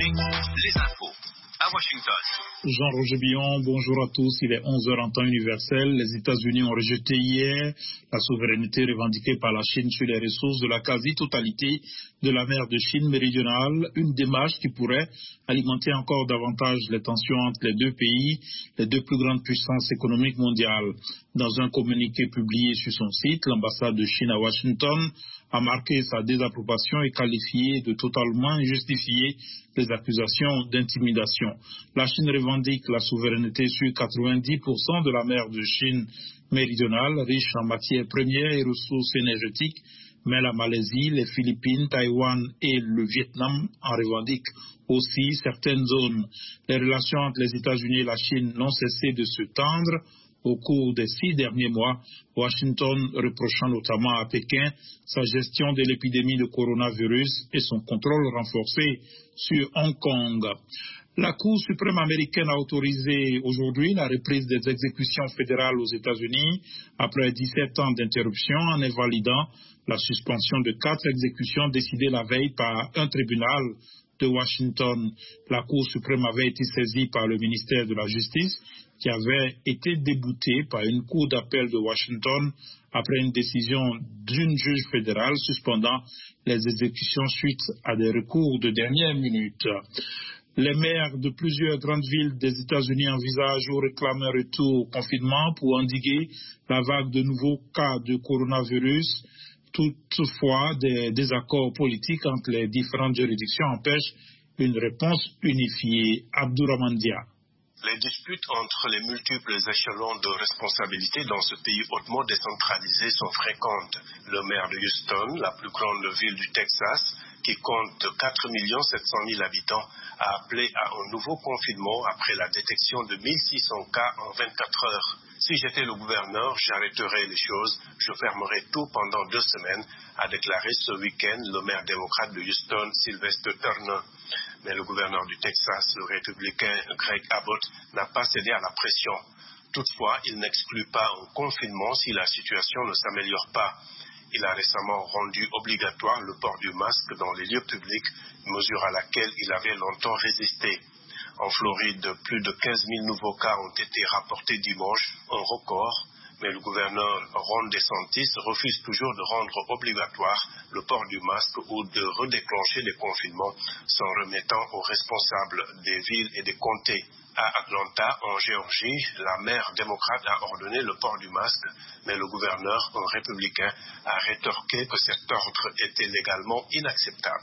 les infos à Washington. Jean-Roger Billon, bonjour à tous. Il est 11h en temps universel. Les États-Unis ont rejeté hier la souveraineté revendiquée par la Chine sur les ressources de la quasi-totalité de la mer de Chine méridionale, une démarche qui pourrait alimenter encore davantage les tensions entre les deux pays, les deux plus grandes puissances économiques mondiales. Dans un communiqué publié sur son site, l'ambassade de Chine à Washington a marqué sa désapprobation et qualifié de totalement injustifiée les accusations d'intimidation. La Chine revendique la souveraineté sur 90% de la mer de Chine méridionale, riche en matières premières et ressources énergétiques, mais la Malaisie, les Philippines, Taïwan et le Vietnam en revendiquent aussi certaines zones. Les relations entre les États-Unis et la Chine n'ont cessé de se tendre au cours des 6 derniers mois, Washington reprochant notamment à Pékin sa gestion de l'épidémie de coronavirus et son contrôle renforcé sur Hong Kong. La Cour suprême américaine a autorisé aujourd'hui la reprise des exécutions fédérales aux États-Unis après 17 ans d'interruption en invalidant la suspension de 4 exécutions décidées la veille par un tribunal de Washington. La Cour suprême avait été saisie par le ministère de la Justice qui avait été débouté par une cour d'appel de Washington après une décision d'une juge fédérale suspendant les exécutions suite à des recours de dernière minute. Les maires de plusieurs grandes villes des États-Unis envisagent ou réclament un retour au confinement pour endiguer la vague de nouveaux cas de coronavirus. Toutefois, des désaccords politiques entre les différentes juridictions empêchent une réponse unifiée. Abdourahmane Dia. Les disputes entre les multiples échelons de responsabilité dans ce pays hautement décentralisé sont fréquentes. Le maire de Houston, la plus grande ville du Texas, qui compte 4 700 000 habitants, a appelé à un nouveau confinement après la détection de 1600 cas en 24 heures. Si j'étais le gouverneur, j'arrêterais les choses, je fermerais tout pendant 2 semaines, a déclaré ce week-end le maire démocrate de Houston, Sylvester Turner. Mais le gouverneur du Texas, le républicain Greg Abbott, n'a pas cédé à la pression. Toutefois, il n'exclut pas un confinement si la situation ne s'améliore pas. Il a récemment rendu obligatoire le port du masque dans les lieux publics, mesure à laquelle il avait longtemps résisté. En Floride, plus de 15 000 nouveaux cas ont été rapportés dimanche, un record, mais le gouverneur Ron DeSantis refuse toujours de rendre obligatoire le port du masque ou de redéclencher les confinements, s'en remettant aux responsables des villes et des comtés. À Atlanta, en Géorgie, la maire démocrate a ordonné le port du masque, mais le gouverneur, un républicain, a rétorqué que cet ordre était légalement inacceptable.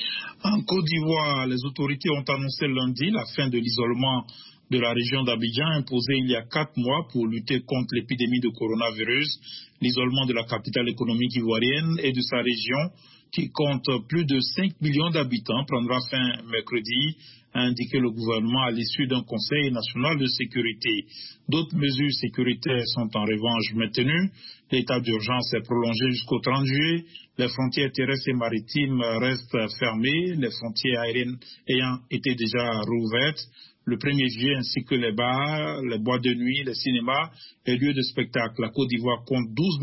En Côte d'Ivoire, les autorités ont annoncé lundi la fin de l'isolement de la région d'Abidjan imposé il y a 4 mois pour lutter contre l'épidémie de coronavirus. L'isolement de la capitale économique ivoirienne et de sa région, qui compte plus de 5 millions d'habitants, prendra fin mercredi, a indiqué le gouvernement à l'issue d'un conseil national de sécurité. D'autres mesures sécuritaires sont en revanche maintenues. L'état d'urgence est prolongé jusqu'au 30 juillet. Les frontières terrestres et maritimes restent fermées, les frontières aériennes ayant été déjà rouvertes. Le 1er juillet, ainsi que les bars, les boîtes de nuit, les cinémas et lieux de spectacle. La Côte d'Ivoire compte 12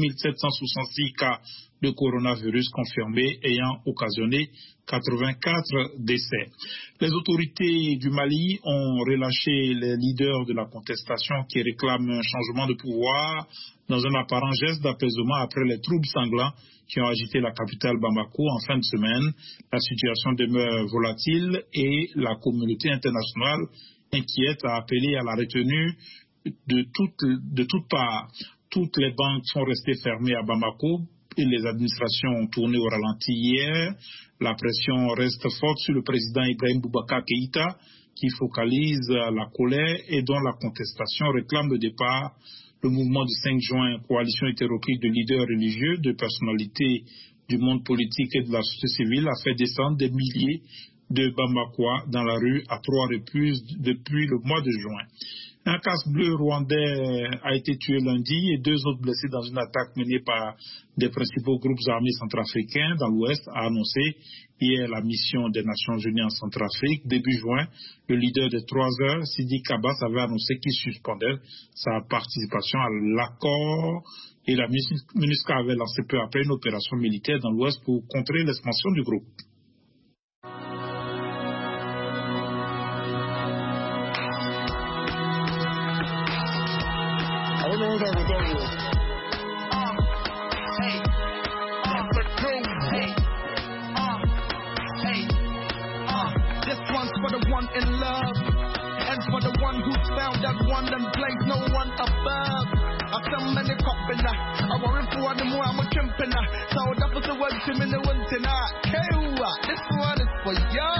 766 cas de coronavirus confirmés ayant occasionné 84 décès. Les autorités du Mali ont relâché les leaders de la contestation qui réclament un changement de pouvoir dans un apparent geste d'apaisement après les troubles sanglants qui ont agité la capitale Bamako en fin de semaine. La situation demeure volatile et la communauté internationale inquiète a appelé à la retenue de toutes parts. Toutes les banques sont restées fermées à Bamako et les administrations ont tourné au ralenti hier. La pression reste forte sur le président Ibrahim Boubacar Keïta qui focalise la colère et dont la contestation réclame le départ. Le mouvement du 5 juin, coalition hétéroclite de leaders religieux, de personnalités du monde politique et de la société civile, a fait descendre des milliers de Bamakois dans la rue à 3 reprises depuis le mois de juin. Un casque bleu rwandais a été tué lundi et 2 autres blessés dans une attaque menée par des principaux groupes armés centrafricains dans l'Ouest, a annoncé hier la mission des Nations Unies en Centrafrique. Début juin, le leader des 3 heures, Sidi Kabas, avait annoncé qu'il suspendait sa participation à l'accord et la MINUSCA avait lancé peu après une opération militaire dans l'Ouest pour contrer l'expansion du groupe. This one's for the one in love, and for the one who's found that one and place no one above. I've done many copping, I worry for the more I'm a chimping. So that was the word to me in the winter. This one is for you.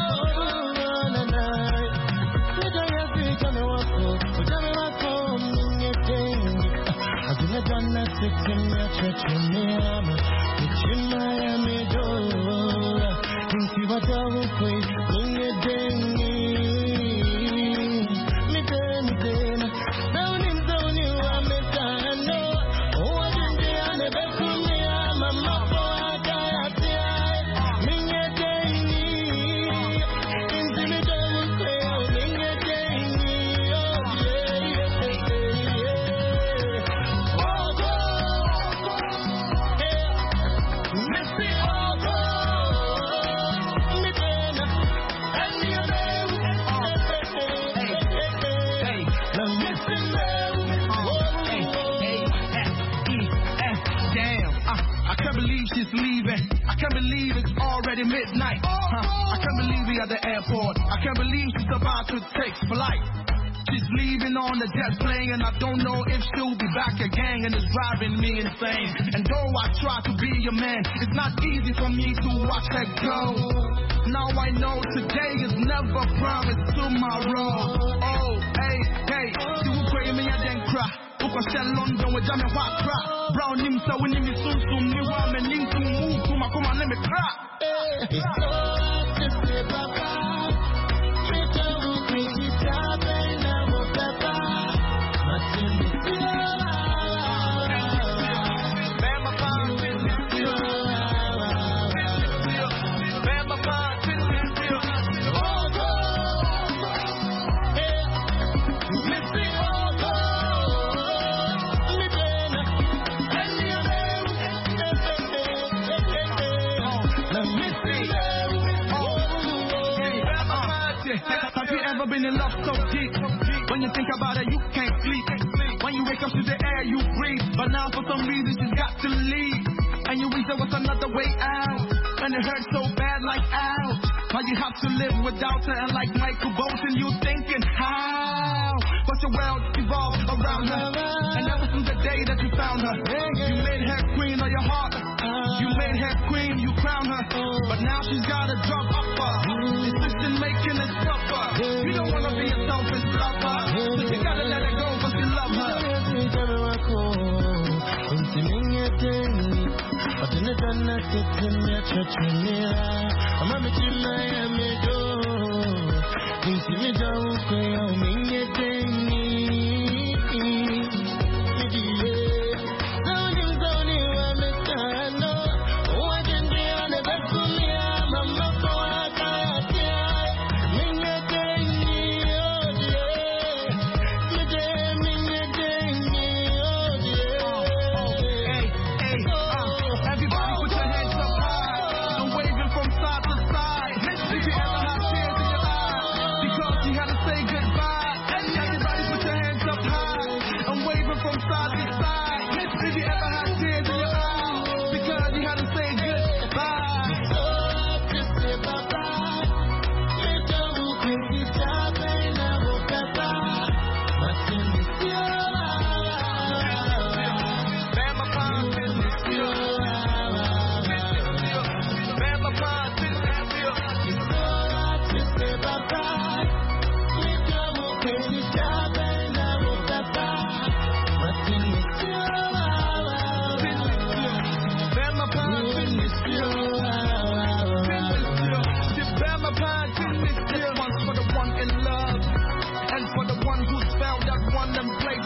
Midnight. I can't believe we at the airport. I can't believe she's about to take flight. She's leaving on the jet plane, and I don't know if she'll be back again, and it's driving me insane. And though I try to be your man, it's not easy for me to watch her go. Now I know today is never promised tomorrow. Oh, hey, she will pray me and then cry. Uko shell London with Jamie White cry. Brown him so when him soon me want me ning to move to my come and let me cry. It's so hard to say papa. Me don't bring it up and I will papa. But in the have you ever been in love so deep? When you think about it, you can't sleep. When you wake up to the air, you breathe. But now for some reason she's got to leave. And you wish there was another way out. And it hurts so bad like ouch. Now you have to live without her. And like Michael Bolton, you thinking how? But your world evolved around her. And ever since the day that you found her, you made her queen of your heart. You made her queen, you crowned her. But now she's gotta drop off her. Decision making is tougher. You don't wanna be a selfish lover, so you gotta let her go cause you love her.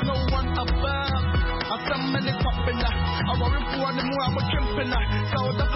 I worry for the more I'm a chimping. So